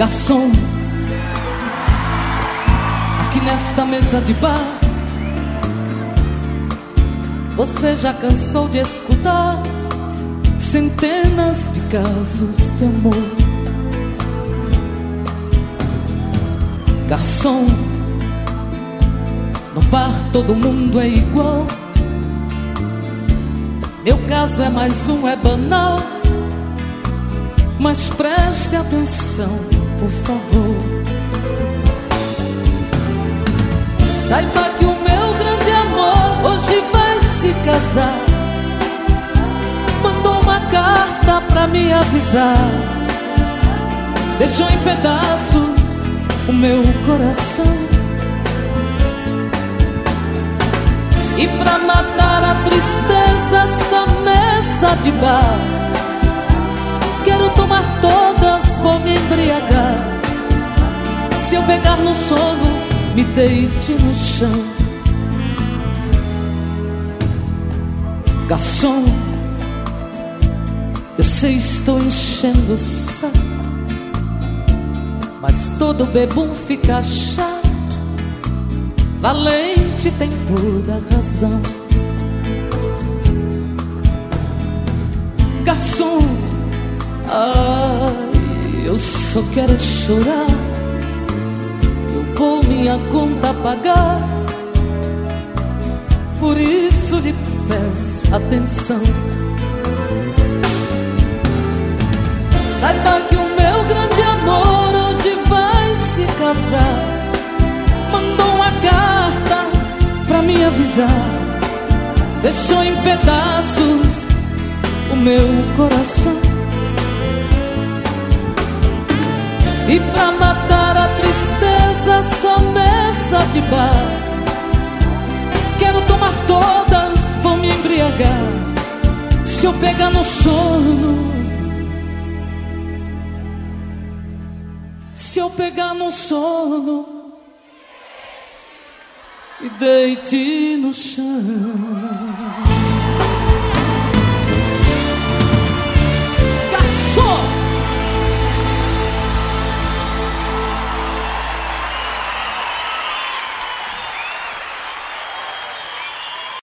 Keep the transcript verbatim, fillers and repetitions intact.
Garçom, aqui nesta mesa de bar, você já cansou de escutar centenas de casos de amor. Garçom, no bar todo mundo é igual. Meu caso é mais um, é banal. Mas preste atenção, por favor. Saiba que o meu grande amor hoje vai se casar. Mandou uma carta pra me avisar. Deixou em pedaços o meu coração. E pra matar a tristeza, essa mesa de bar, quero tomar todas, vou me embriagar. Se eu pegar no sono, me deite no chão. Garçom, eu sei, estou enchendo o saco, mas todo bebum fica chato. Valente tem toda a razão. Garçom, ai, eu só quero chorar. Eu vou minha conta pagar. Por isso lhe peço atenção. Saiba que o meu grande amor hoje vai se casar. Mandou uma carta pra me avisar. Deixou em pedaços o meu coração. E pra matar a tristeza, essa mesa de bar, quero tomar todas, vou me embriagar. Se eu pegar no sono, se eu pegar no sono, me deite no chão.